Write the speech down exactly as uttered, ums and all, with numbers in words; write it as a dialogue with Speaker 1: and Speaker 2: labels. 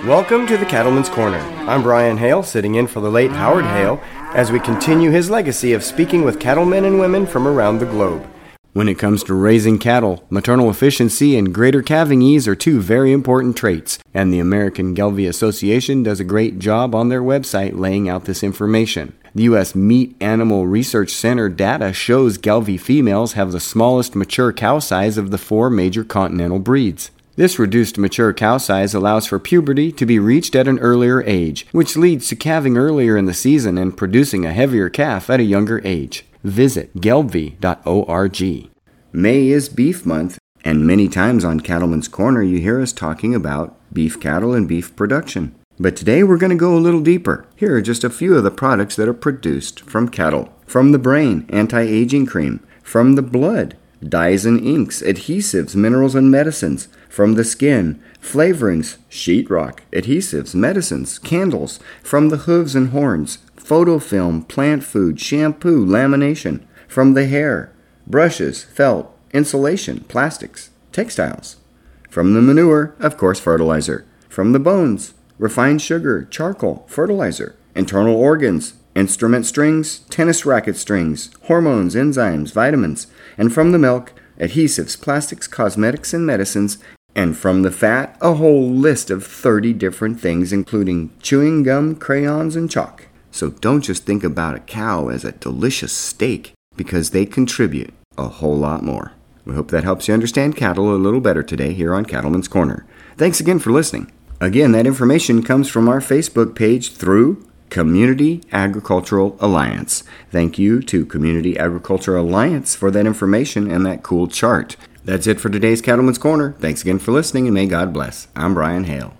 Speaker 1: Welcome to the Cattleman's Corner. I'm Brian Hale, sitting in for the late Howard Hale, as we continue his legacy of speaking with cattlemen and women from around the globe. When it comes to raising cattle, maternal efficiency and greater calving ease are two very important traits, and the American Gelbvieh Association does a great job on their website laying out this information. The U S Meat Animal Research Center data shows Gelbvieh females have the smallest mature cow size of the four major continental breeds. This reduced mature cow size allows for puberty to be reached at an earlier age, which leads to calving earlier in the season and producing a heavier calf at a younger age. Visit gelbvieh dot org. May is Beef Month, and many times on Cattleman's Corner you hear us talking about beef cattle and beef production. But today we're going to go a little deeper. Here are just a few of the products that are produced from cattle. From the brain, anti-aging cream. From the blood, dyes and inks, adhesives, minerals and medicines. From the skin, flavorings, sheetrock, adhesives, medicines, candles. From the hooves and horns, photofilm, plant food, shampoo, lamination. From the hair, brushes, felt, insulation, plastics, textiles. From the manure, of course, fertilizer. From the bones, refined sugar, charcoal, fertilizer. Internal organs, instrument strings, tennis racket strings, hormones, enzymes, vitamins. And from the milk, adhesives, plastics, cosmetics, and medicines. And from the fat, a whole list of thirty different things, including chewing gum, crayons, and chalk. So don't just think about a cow as a delicious steak, because they contribute a whole lot more. We hope that helps you understand cattle a little better today here on Cattleman's Corner. Thanks again for listening. Again, that information comes from our Facebook page through Community Agricultural Alliance. Thank you to Community Agricultural Alliance for that information and that cool chart. That's it for today's Cattleman's Corner. Thanks again for listening, and may God bless. I'm Brian Hale.